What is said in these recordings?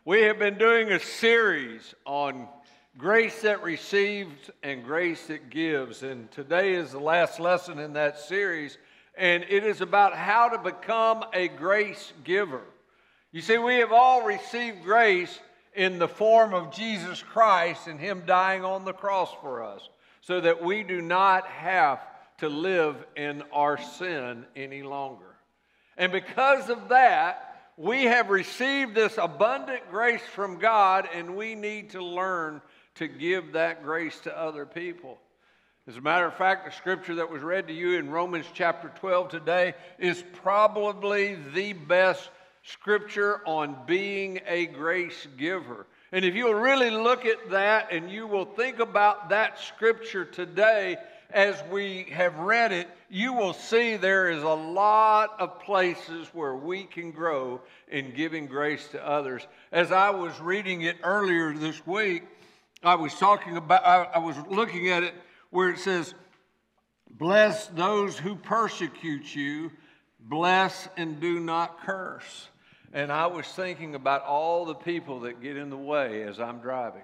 We have been doing a series on grace that receives and grace that gives. And today is the last lesson in that series. And it is about how to become a grace giver. You see, we have all received grace in the form of Jesus Christ and Him dying on the cross for us, so that we do not have to live in our sin any longer. And because of that, we have received this abundant grace from God, and we need to learn to give that grace to other people. As a matter of fact, the scripture that was read to you in Romans chapter 12 today is probably the best scripture on being a grace giver. And if you'll really look at that and you will think about that scripture today as we have read it, you will see there is a lot of places where we can grow in giving grace to others. As I was reading it earlier this week, I was looking at it where it says, "Bless those who persecute you, bless and do not curse." And I was thinking about all the people that get in the way as I'm driving,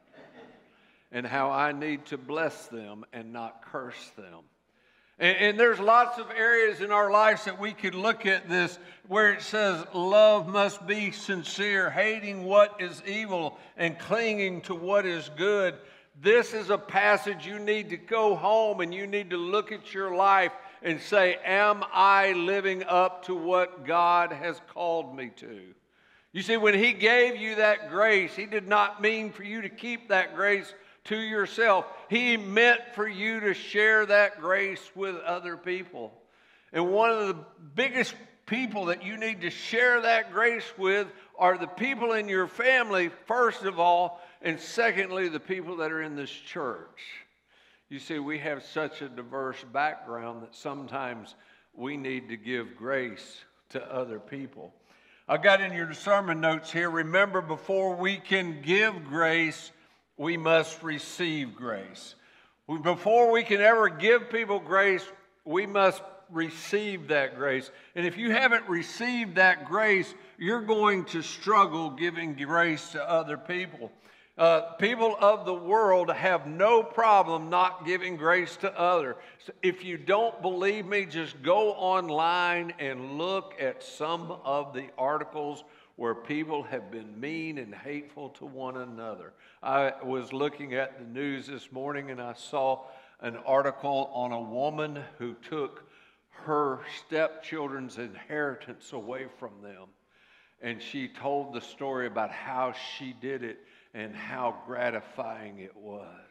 and how I need to bless them and not curse them. And there's lots of areas in our lives that we could look at this where it says love must be sincere, hating what is evil and clinging to what is good. This is a passage you need to go home and you need to look at your life and say, am I living up to what God has called me to? You see, when He gave you that grace, He did not mean for you to keep that grace to yourself. He meant for you to share that grace with other people. And one of the biggest people that you need to share that grace with are the people in your family, first of all, and secondly, the people that are in this church. You see, we have such a diverse background that sometimes we need to give grace to other people. I got in your sermon notes here, remember, before we can give grace, we must receive grace. Before we can ever give people grace, we must receive that grace. And if you haven't received that grace, you're going to struggle giving grace to other people. People of the world have no problem not giving grace to others. So if you don't believe me, just go online and look at some of the articles where people have been mean and hateful to one another. I was looking at the news this morning and I saw an article on a woman who took her stepchildren's inheritance away from them. And she told the story about how she did it and how gratifying it was.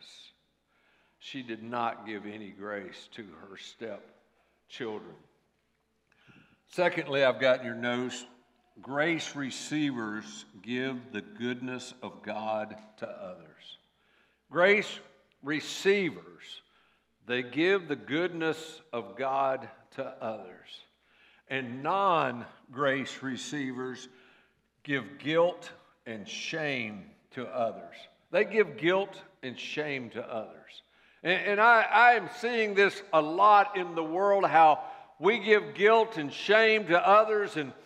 She did not give any grace to her stepchildren. Secondly, I've got in your notes, grace receivers give the goodness of God to others. Grace receivers, they give the goodness of God to others. And non-grace receivers give guilt and shame to others. They give guilt and shame to others. And I am seeing this a lot in the world, how we give guilt and shame to others, and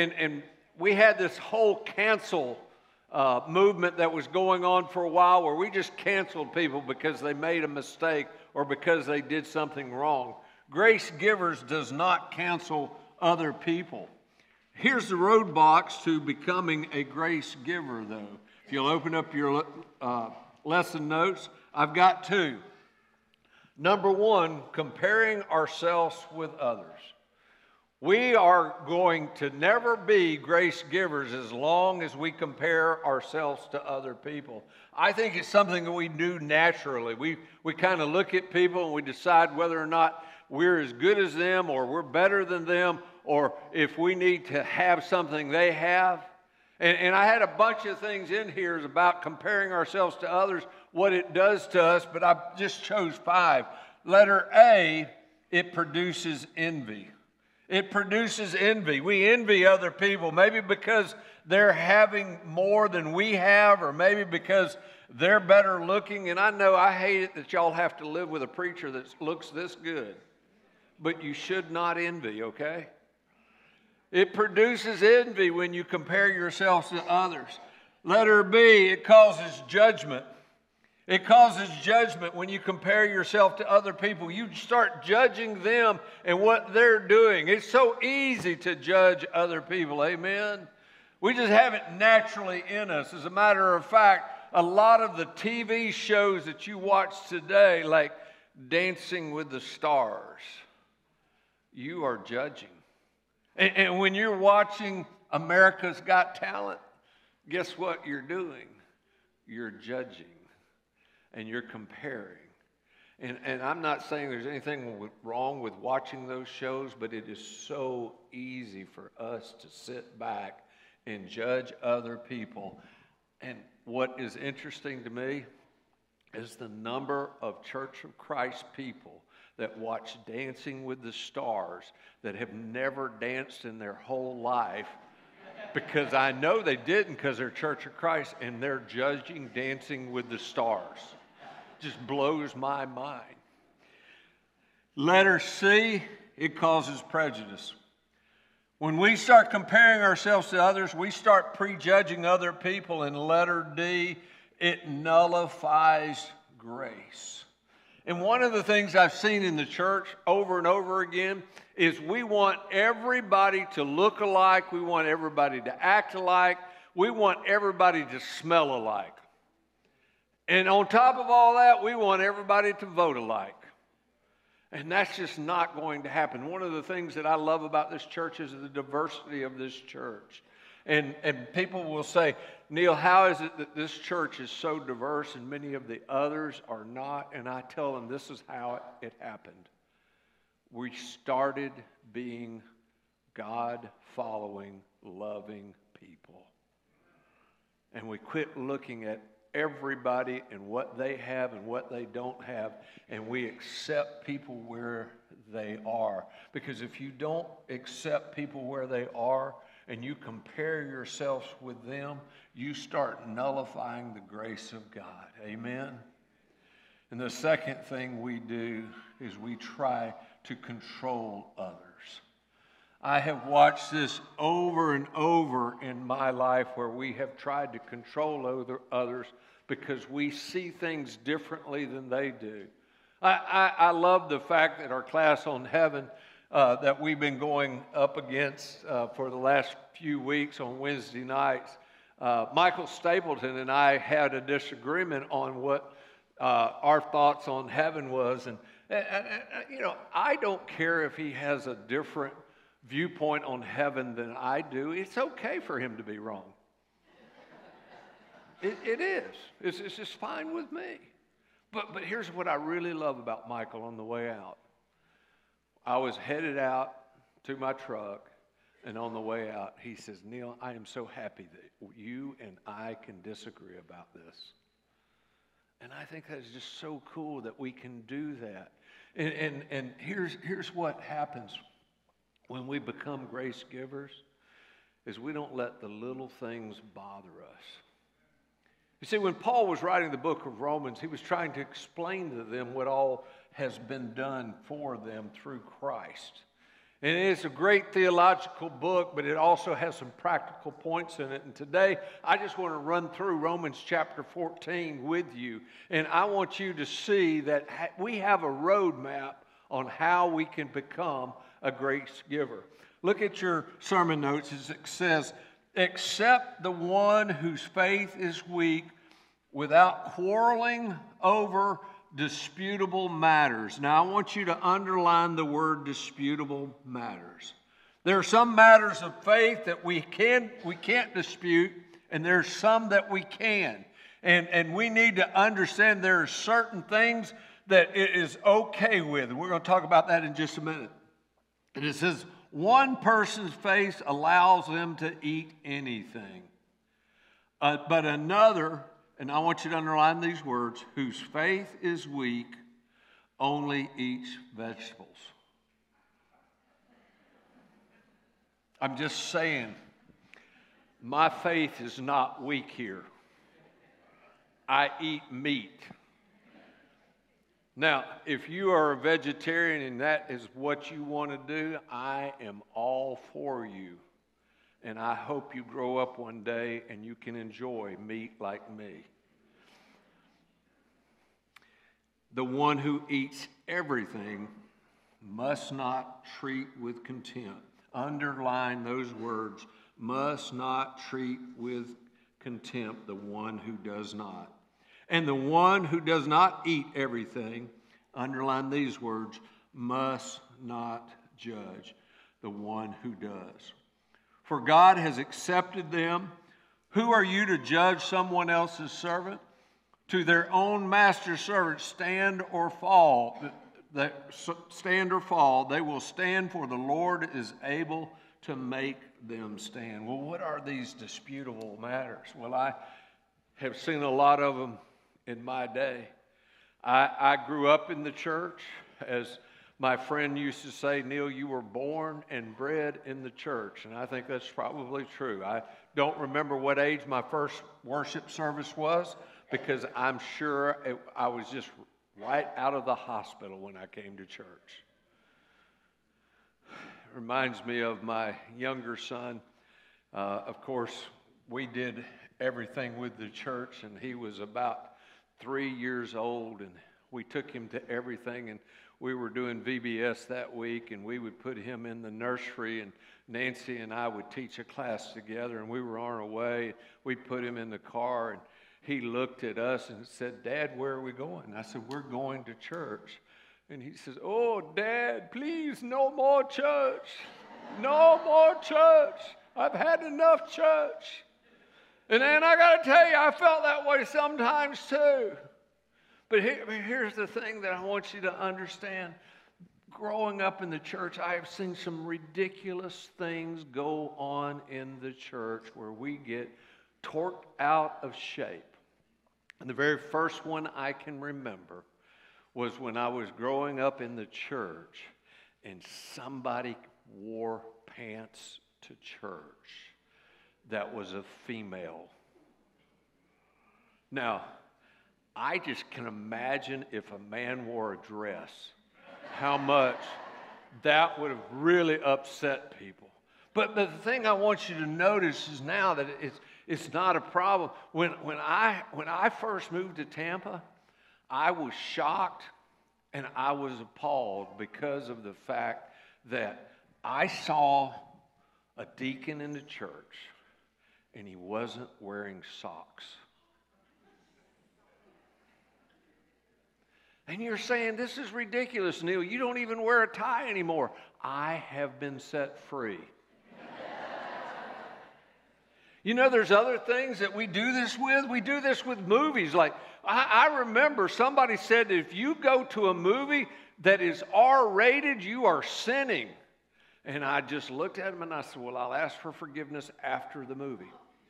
we had this whole cancel movement that was going on for a while where we just canceled people because they made a mistake or because they did something wrong. Grace givers does not cancel other people. Here's the roadblocks to becoming a grace giver, though. If you'll open up your lesson notes, I've got two. Number one, comparing ourselves with others. We are going to never be grace givers as long as we compare ourselves to other people. I think it's something that we do naturally. We kind of look at people and we decide whether or not we're as good as them or we're better than them, or if we need to have something they have. And I had a bunch of things in here about comparing ourselves to others, what it does to us, but I just chose 5. Letter A, it produces envy. It produces envy. We envy other people, maybe because they're having more than we have, or maybe because they're better looking. And I know I hate it that y'all have to live with a preacher that looks this good. But you should not envy, okay? It produces envy when you compare yourselves to others. Letter B, it causes judgment. It causes judgment when you compare yourself to other people. You start judging them and what they're doing. It's so easy to judge other people, amen? We just have it naturally in us. As a matter of fact, a lot of the TV shows that you watch today, like Dancing with the Stars, you are judging. And when you're watching America's Got Talent, guess what you're doing? You're judging and you're comparing. And I'm not saying there's anything wrong with watching those shows, but it is so easy for us to sit back and judge other people. And what is interesting to me is the number of Church of Christ people that watch Dancing with the Stars that have never danced in their whole life, because I know they didn't because they're Church of Christ, and they're judging Dancing with the Stars. Just blows my mind. Letter C, it causes prejudice. When we start comparing ourselves to others, we start prejudging other people. And letter D, it nullifies grace. And one of the things I've seen in the church over and over again is we want everybody to look alike. We want everybody to act alike. We want everybody to smell alike. And on top of all that, we want everybody to vote alike. And that's just not going to happen. One of the things that I love about this church is the diversity of this church. And people will say, Neil, how is it that this church is so diverse and many of the others are not? And I tell them this is how it happened. We started being God-following, loving people. And we quit looking at everybody and what they have and what they don't have, and we accept people where they are. Because if you don't accept people where they are and you compare yourselves with them, you start nullifying the grace of God. Amen? And the second thing we do is we try to control others. I have watched this over and over in my life where we have tried to control others because we see things differently than they do. I love the fact that our class on heaven that we've been going up against for the last few weeks on Wednesday nights, Michael Stapleton and I had a disagreement on what our thoughts on heaven was. And you know, I don't care if he has a different viewpoint on heaven than I do. It's okay for him to be wrong. It is. It's just fine with me. But here's what I really love about Michael on the way out. I was headed out to my truck, and on the way out, he says, Neil, I am so happy that you and I can disagree about this. And I think that's just so cool that we can do that. And here's what happens when we become grace givers, is we don't let the little things bother us. You see, when Paul was writing the book of Romans, he was trying to explain to them what all has been done for them through Christ. And it's a great theological book, but it also has some practical points in it. And today, I just want to run through Romans chapter 14 with you. And I want you to see that we have a roadmap on how we can become a grace giver. Look at your sermon notes as it says, "Accept the one whose faith is weak without quarreling over disputable matters." Now, I want you to underline the word disputable matters. There are some matters of faith that we can't dispute, and there's some that we can. And we need to understand there are certain things that it is okay with. And we're going to talk about that in just a minute. And it says, one person's faith allows them to eat anything. But another, and I want you to underline these words, whose faith is weak only eats vegetables. I'm just saying, my faith is not weak here. I eat meat. Now, if you are a vegetarian and that is what you want to do, I am all for you. And I hope you grow up one day and you can enjoy meat like me. The one who eats everything must not treat with contempt. Underline those words. Must not treat with contempt the one who does not. And the one who does not eat everything, underline these words, must not judge the one who does. For God has accepted them. Who are you to judge someone else's servant? To their own master's servant, stand or fall. They will stand, for the Lord is able to make them stand. Well, what are these disputable matters? Well, I have seen a lot of them in my day. I grew up in the church. As my friend used to say, Neil, you were born and bred in the church. And I think that's probably true. I don't remember what age my first worship service was, because I'm sure I was just right out of the hospital when I came to church. It reminds me of my younger son. Of course, we did everything with the church, and he was about 3 years old, and we took him to everything, and we were doing VBS that week, and we would put him in the nursery, and Nancy and I would teach a class together, and we were on our way. We'd put him in the car, and he looked at us and said, Dad, where are we going? And I said, we're going to church. And he says, oh, Dad, please, no more church. No more church. I've had enough church. And then I got to tell you, I felt that way sometimes too. But here's the thing that I want you to understand. Growing up in the church, I have seen some ridiculous things go on in the church where we get torqued out of shape. And the very first one I can remember was when I was growing up in the church and somebody wore pants to church that was a female. Now, I just can imagine if a man wore a dress, how much that would have really upset people. But the thing I want you to notice is now that it's not a problem. When I first moved to Tampa, I was shocked and I was appalled because of the fact that I saw a deacon in the church and he wasn't wearing socks. And you're saying, this is ridiculous, Neil. You don't even wear a tie anymore. I have been set free. You know, there's other things that we do this with. We do this with movies. Like, I remember somebody said that if you go to a movie that is R-rated, you are sinning. And I just looked at him and I said, well, I'll ask for forgiveness after the movie.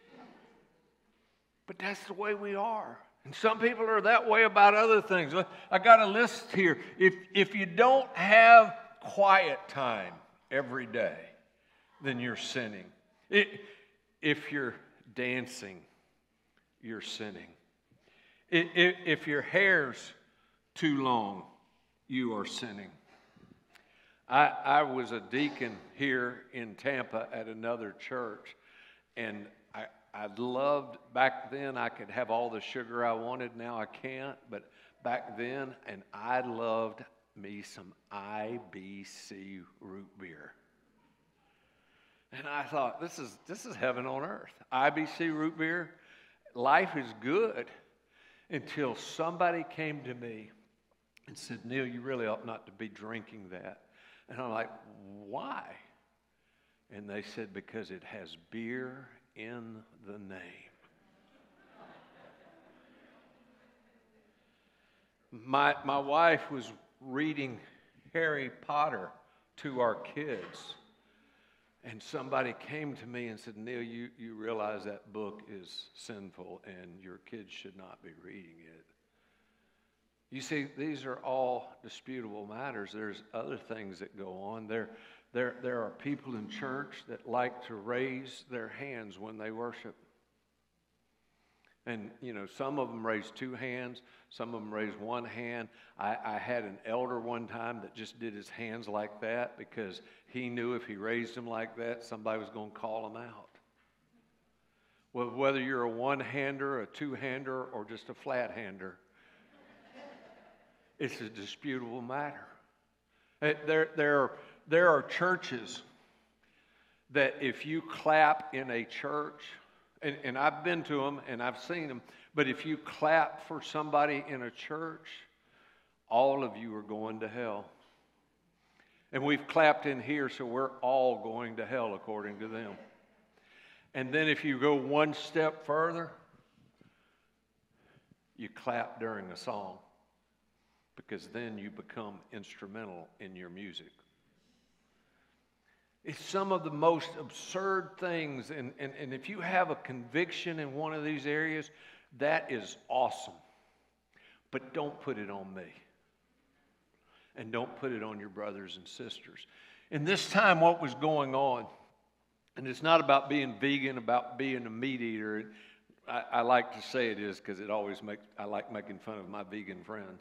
But that's the way we are. And some people are that way about other things. I got a list here. If you don't have quiet time every day, then you're sinning. If you're dancing, you're sinning. If your hair's too long, you are sinning. I was a deacon here in Tampa at another church, and I loved, back then I could have all the sugar I wanted, now I can't, but back then, and I loved me some IBC root beer. And I thought, this is heaven on earth. IBC root beer, life is good, until somebody came to me and said, Neil, you really ought not to be drinking that. And I'm like, why? And they said, because it has beer in the name. My wife was reading Harry Potter to our kids, and somebody came to me and said, Neil, you realize that book is sinful and your kids should not be reading it. You see, these are all disputable matters. There's other things that go on. There are people in church that like to raise their hands when they worship. And, some of them raised two hands. Some of them raised one hand. I had an elder one time that just did his hands like that because he knew if he raised them like that, somebody was going to call him out. Well, whether you're a one-hander, a two-hander, or just a flat-hander, it's a disputable matter. There are churches that if you clap in a church, and I've been to them and I've seen them, but if you clap for somebody in a church, all of you are going to hell. And we've clapped in here, so we're all going to hell according to them. And then if you go one step further, you clap during a song, because then you become instrumental in your music. It's some of the most absurd things, and if you have a conviction in one of these areas, that is awesome. But don't put it on me. And don't put it on your brothers and sisters. In this time, what was going on, and it's not about being vegan, about being a meat eater. I like to say it is because I like making fun of my vegan friends.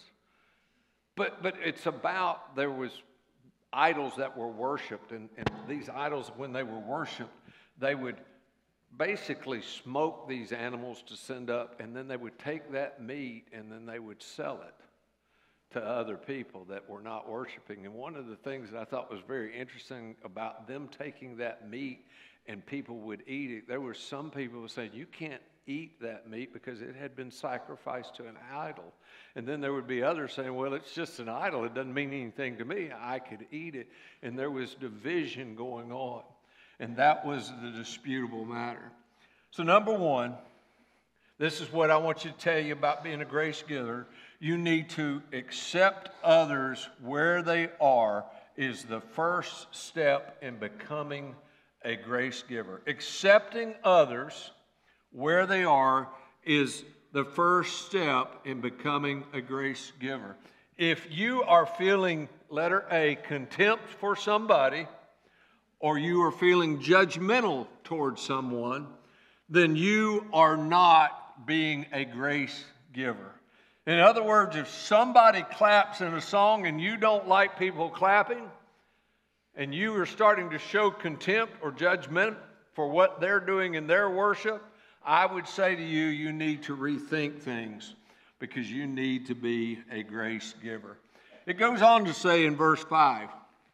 But it's about, there was idols that were worshipped, and these idols, when they were worshipped, they would basically smoke these animals to send up, and then they would take that meat and then they would sell it to other people that were not worshiping. And one of the things that I thought was very interesting about them taking that meat and people would eat it, there were some people who said, you can't eat that meat because it had been sacrificed to an idol. And then there would be others saying, well, it's just an idol. It doesn't mean anything to me. I could eat it. And there was division going on. And that was the disputable matter. So number one, this is what I want you to tell you about being a grace giver. You need to accept others where they are is the first step in becoming a grace giver. Accepting others where they are is the first step in becoming a grace giver. If you are feeling, letter A, contempt for somebody, or you are feeling judgmental towards someone, then you are not being a grace giver. In other words, if somebody claps in a song and you don't like people clapping, and you are starting to show contempt or judgment for what they're doing in their worship, I would say to you, you need to rethink things because you need to be a grace giver. It goes on to say in verse 5,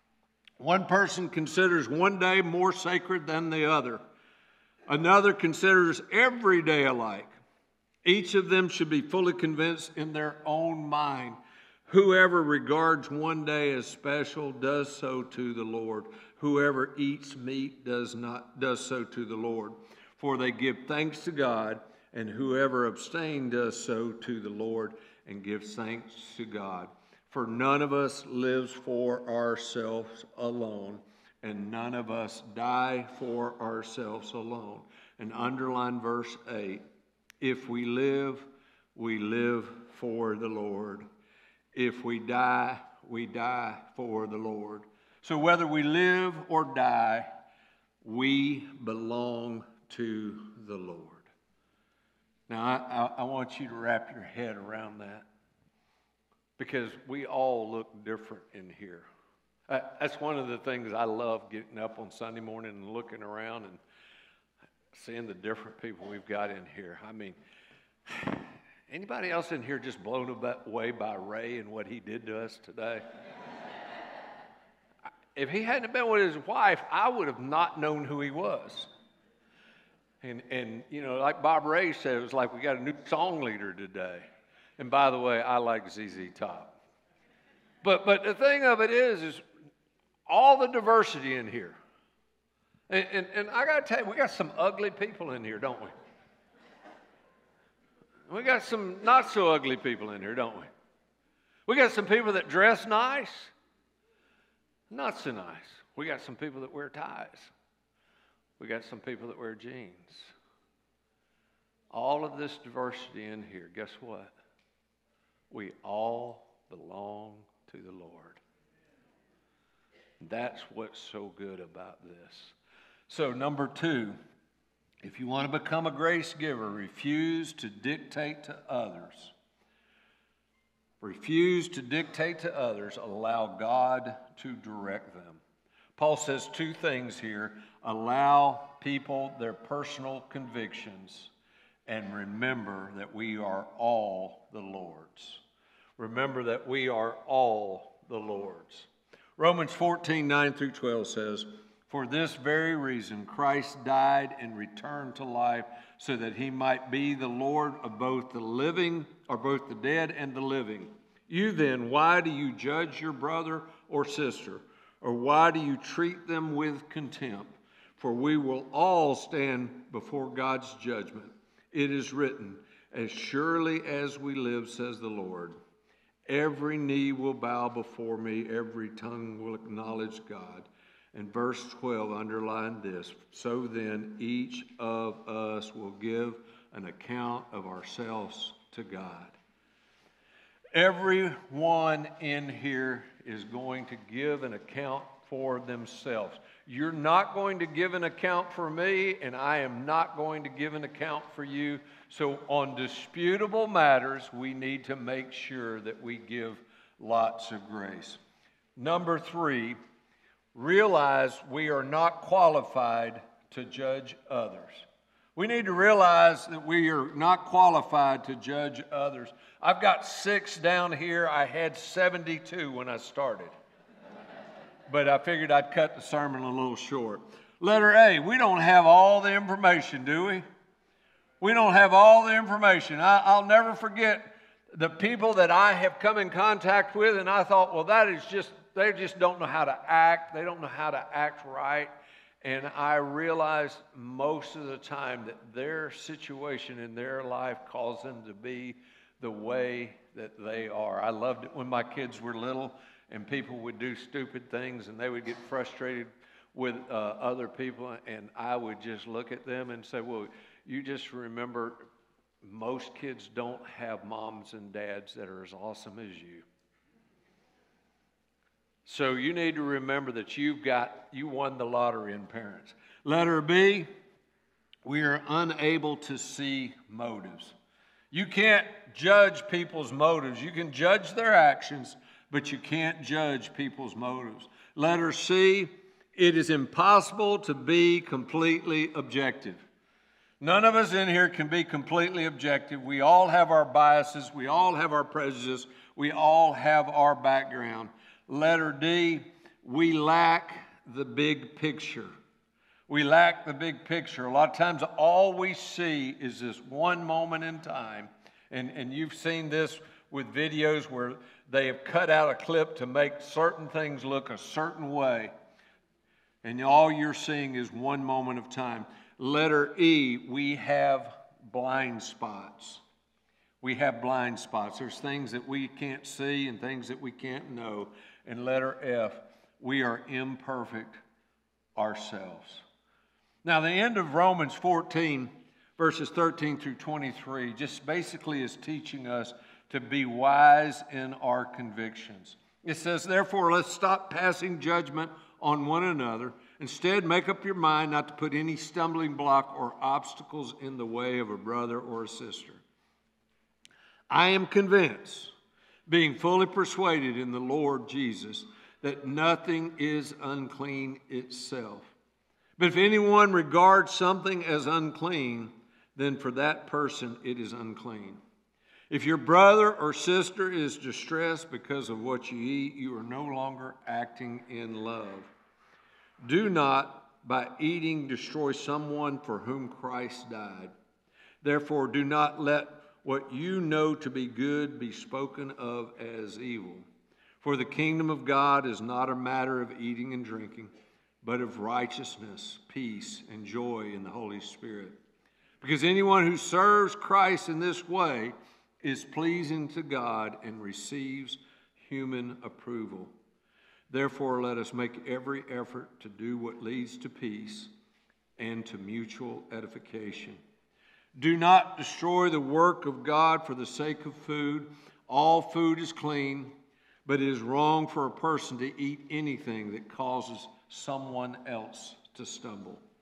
one person considers one day more sacred than the other. Another considers every day alike. Each of them should be fully convinced in their own mind. Whoever regards one day as special does so to the Lord. Whoever eats meat does so to the Lord. For they give thanks to God, and whoever abstains does so to the Lord and gives thanks to God. For none of us lives for ourselves alone, and none of us die for ourselves alone. And underline verse 8. If we live for the Lord. If we die for the Lord. So whether we live or die, we belong to the Lord. Now, I want you to wrap your head around that, because we all look different in here. That's one of the things I love, getting up on Sunday morning and looking around and seeing the different people we've got in here. I mean, anybody else in here just blown away by Ray and what he did to us today? If he hadn't been with his wife, I would have not known who he was. And you know, like Bob Ray said, it was like we got a new song leader today. And by the way, I like ZZ Top. But the thing of it is all the diversity in here. And I got to tell you, we got some ugly people in here, don't we? We got some not so ugly people in here, don't we? We got some people that dress nice, not so nice. We got some people that wear ties. We got some people that wear jeans. All of this diversity in here, guess what? We all belong to the Lord. That's what's so good about this. So number two, If you want to become a grace giver, refuse to dictate to others. Refuse to dictate to others. Allow God to direct them. Paul says two things here. Allow people their personal convictions, and remember that we are all the Lord's. Remember that we are all the Lord's. Romans 14:9-12 says, "For this very reason Christ died and returned to life, so that he might be the Lord of both the living, or both the dead and the living. You then, why do you judge your brother or sister? Or why do you treat them with contempt? For we will all stand before God's judgment. It is written, as surely as we live, says the Lord, every knee will bow before me, every tongue will acknowledge God." And verse 12 underlined this, "So then each of us will give an account of ourselves to God." Everyone in here is going to give an account for themselves. You're not going to give an account for me, and I am not going to give an account for you. So on disputable matters, we need to make sure that we give lots of grace. Number 3, realize we are not qualified to judge others. We need to realize that we are not qualified to judge others. I've got 6 down here. I had 72 when I started. But I figured I'd cut the sermon a little short. Letter A, we don't have all the information, do we? We don't have all the information. I'll never forget the people that I have come in contact with, and I thought, well, they just don't know how to act. They don't know how to act right. And I realized most of the time that their situation in their life caused them to be the way that they are. I loved it when my kids were little and people would do stupid things and they would get frustrated with other people, and I would just look at them and say, well, you just remember most kids don't have moms and dads that are as awesome as you. So you need to remember that you won the lottery in parents. Letter B, we are unable to see motives. You can't judge people's motives. You can judge their actions, but you can't judge people's motives. Letter C, it is impossible to be completely objective. None of us in here can be completely objective. We all have our biases. We all have our prejudices. We all have our background. Letter D, we lack the big picture. We lack the big picture. A lot of times all we see is this one moment in time. And you've seen this with videos where they have cut out a clip to make certain things look a certain way. And all you're seeing is one moment of time. Letter E, we have blind spots. We have blind spots. There's things that we can't see and things that we can't know. And letter F, we are imperfect ourselves. Now, the end of Romans 14, verses 13-23, just basically is teaching us to be wise in our convictions. It says, therefore, let's stop passing judgment on one another. Instead, make up your mind not to put any stumbling block or obstacles in the way of a brother or a sister. I am convinced, being fully persuaded in the Lord Jesus, that nothing is unclean itself. But if anyone regards something as unclean, then for that person it is unclean. If your brother or sister is distressed because of what you eat, you are no longer acting in love. Do not, by eating, destroy someone for whom Christ died. Therefore, do not let what you know to be good be spoken of as evil. For the kingdom of God is not a matter of eating and drinking, but of righteousness, peace, and joy in the Holy Spirit. Because anyone who serves Christ in this way is pleasing to God and receives human approval. Therefore, let us make every effort to do what leads to peace and to mutual edification. Do not destroy the work of God for the sake of food. All food is clean, but it is wrong for a person to eat anything that causes someone else to stumble.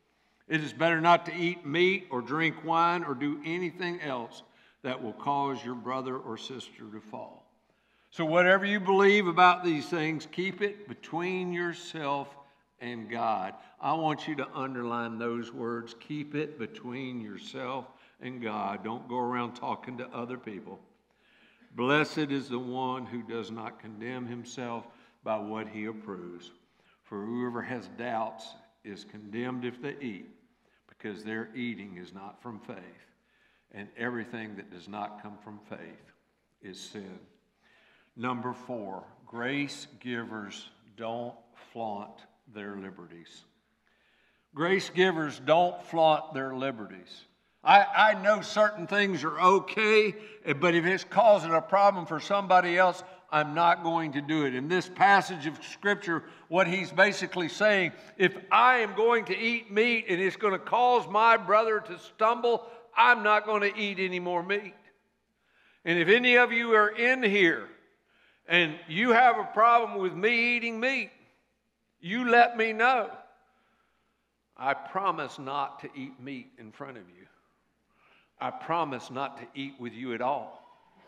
It is better not to eat meat or drink wine or do anything else that will cause your brother or sister to fall. So whatever you believe about these things, keep it between yourself and God. I want you to underline those words. Keep it between yourself and God. Don't go around talking to other people. Blessed is the one who does not condemn himself by what he approves. For whoever has doubts is condemned if they eat, because their eating is not from faith. And everything that does not come from faith is sin. Number 4, grace givers don't flaunt their liberties. Grace givers don't flaunt their liberties. I know certain things are okay, but if it's causing a problem for somebody else, I'm not going to do it. In this passage of Scripture, what he's basically saying, if I am going to eat meat and it's going to cause my brother to stumble, I'm not going to eat any more meat. And if any of you are in here and you have a problem with me eating meat, you let me know. I promise not to eat meat in front of you. I promise not to eat with you at all.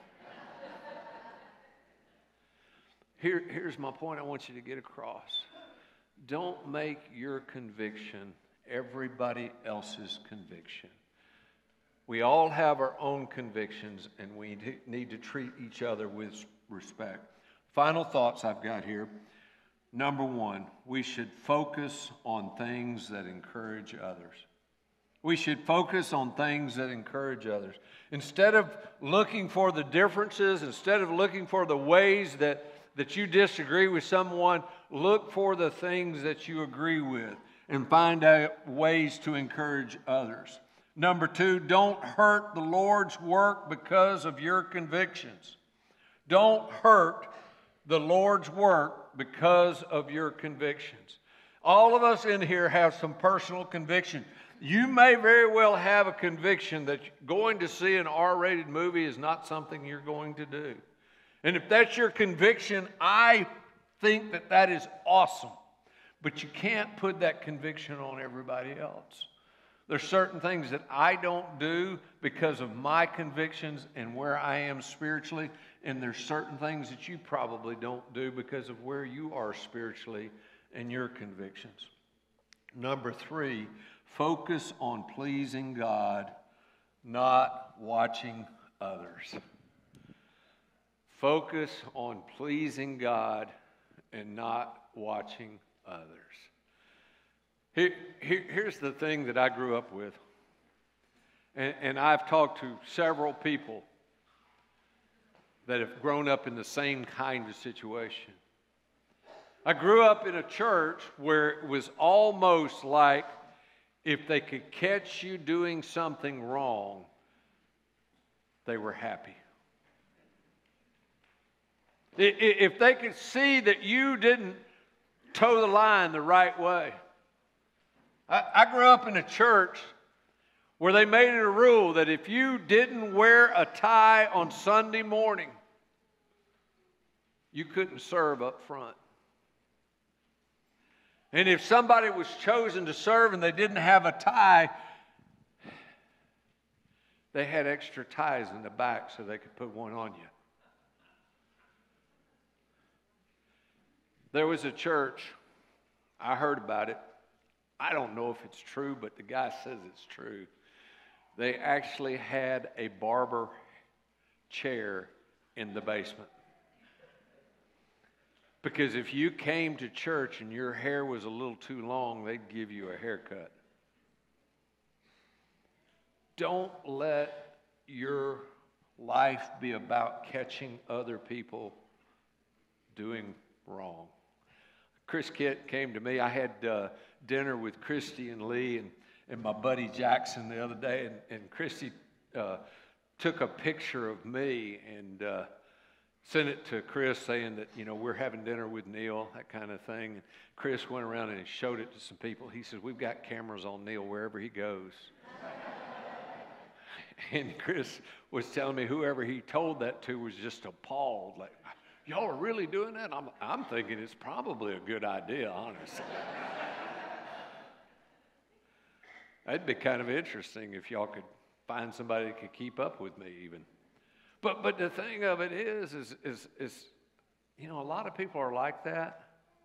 Here's my point I want you to get across. Don't make your conviction everybody else's conviction. We all have our own convictions, and we need to treat each other with respect. Final thoughts I've got here. Number 1, we should focus on things that encourage others. We should focus on things that encourage others. Instead of looking for the differences, instead of looking for the ways that you disagree with someone, look for the things that you agree with and find out ways to encourage others. Number 2, don't hurt the Lord's work because of your convictions. Don't hurt the Lord's work because of your convictions. All of us in here have some personal conviction. You may very well have a conviction that going to see an R-rated movie is not something you're going to do. And if that's your conviction, I think that is awesome. But you can't put that conviction on everybody else. There's certain things that I don't do because of my convictions and where I am spiritually. And there's certain things that you probably don't do because of where you are spiritually and your convictions. Number 3, focus on pleasing God, not watching others. Focus on pleasing God and not watching others. Here's the thing that I grew up with, and I've talked to several people that have grown up in the same kind of situation. I grew up in a church where it was almost like if they could catch you doing something wrong, they were happy. If they could see that you didn't toe the line the right way. I grew up in a church where they made it a rule that if you didn't wear a tie on Sunday morning, you couldn't serve up front. And if somebody was chosen to serve and they didn't have a tie, they had extra ties in the back so they could put one on you. There was a church, I heard about it. I don't know if it's true, but the guy says it's true. They actually had a barber chair in the basement. Because if you came to church and your hair was a little too long, they'd give you a haircut. Don't let your life be about catching other people doing wrong. Chris Kitt came to me. I had dinner with Christy and Lee and my buddy Jackson the other day, and Christy took a picture of me and sent it to Chris saying that, we're having dinner with Neil, that kind of thing. And Chris went around and showed it to some people. He said, we've got cameras on Neil wherever he goes. And Chris was telling me whoever he told that to was just appalled. Like, y'all are really doing that? I'm thinking it's probably a good idea, honestly. That'd be kind of interesting if y'all could find somebody that could keep up with me even. But the thing of it is, a lot of people are like that.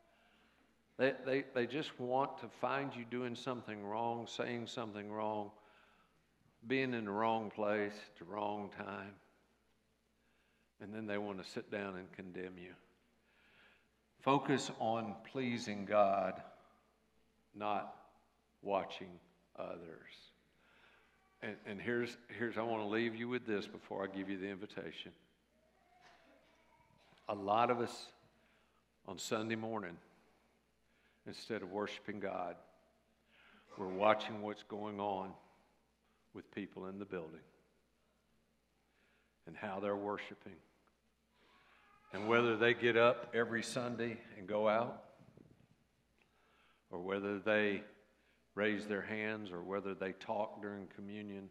They just want to find you doing something wrong, saying something wrong, being in the wrong place at the wrong time. And then they want to sit down and condemn you. Focus on pleasing God, not watching others. And here's I want to leave you with this before I give you the invitation. A lot of us on Sunday morning, instead of worshiping God, we're watching what's going on with people in the building and how they're worshiping. And whether they get up every Sunday and go out, or whether they raise their hands, or whether they talk during communion,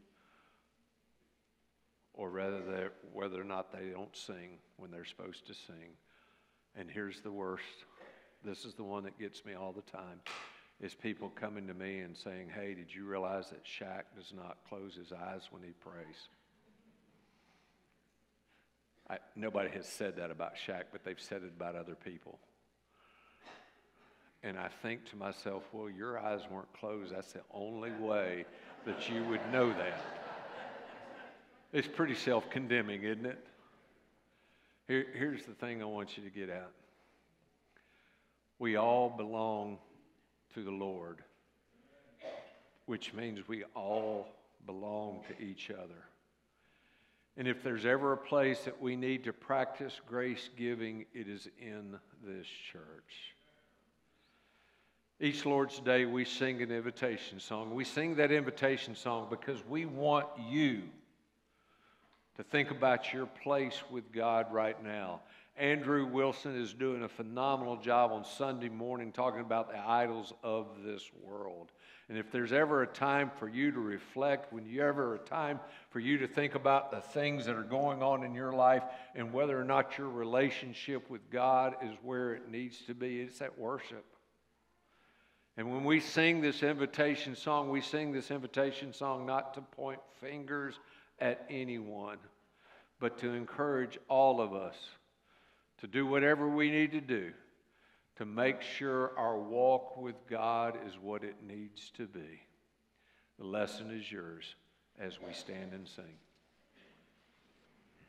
or whether or not they don't sing when they're supposed to sing. And here's the worst. This is the one that gets me all the time, is people coming to me and saying, hey, did you realize that Shaq does not close his eyes when he prays? Nobody has said that about Shaq, but they've said it about other people. And I think to myself, well, your eyes weren't closed. That's the only way that you would know that. It's pretty self-condemning, isn't it? Here's the thing I want you to get at. We all belong to the Lord, which means we all belong to each other. And if there's ever a place that we need to practice grace giving, it is in this church. Each Lord's Day, we sing an invitation song. We sing that invitation song because we want you to think about your place with God right now. Andrew Wilson is doing a phenomenal job on Sunday morning talking about the idols of this world. And if there's ever a time for you to reflect, a time for you to think about the things that are going on in your life and whether or not your relationship with God is where it needs to be, it's at worship. And when we sing this invitation song, we sing this invitation song not to point fingers at anyone, but to encourage all of us to do whatever we need to do to make sure our walk with God is what it needs to be. The lesson is yours as we stand and sing.